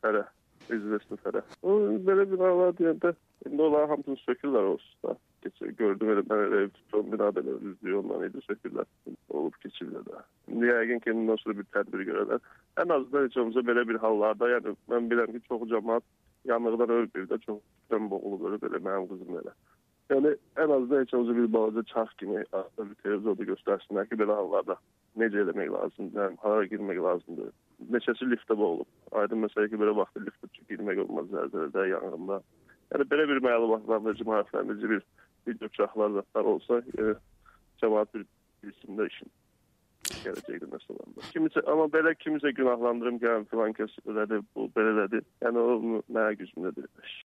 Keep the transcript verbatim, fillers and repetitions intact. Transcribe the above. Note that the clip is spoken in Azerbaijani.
fərə, izləsin fərə. O, belə binalar deyəndə, indi onlar hamısını sökürlər o usta. Gördüm elə, mən elə ev tutuyorum, binada elə üzlüyor, ondan idi sökürlər, olub keçirlər də. İndi yəqin ki, ondan sonra bir tədbir görərlər. Ən azından heç olmasa belə bir hallarda, yəni mən biləm ki, çox cəmaat yanıqdan ölmür də, çox kütən boğulub ölüb elə, mənim qızım elə. Yəni, ən azından heç olmasa bir balaca çarx kimi, aslında bir televizorda göstərsinlər ki, belə hallarda necə eləmək lazımdır, yəni, hara girmək lazımdır. Neçəsi liftə boğulub. Aydın məsələ ki, belə vaxtda liftə girmək olmaz zəlzələdə, yanğında. Yəni, belə bir məlumatlarla, maarifləndirici bir video çaxlar zatlar olsa, e, cəmaat bir bilsində işin gələcəkdir məsələn. Kimisə, amma belə kimisə günahlandırım gələn filan kəs elədi, bu belə elədi. Yəni o mənə gücümdədir.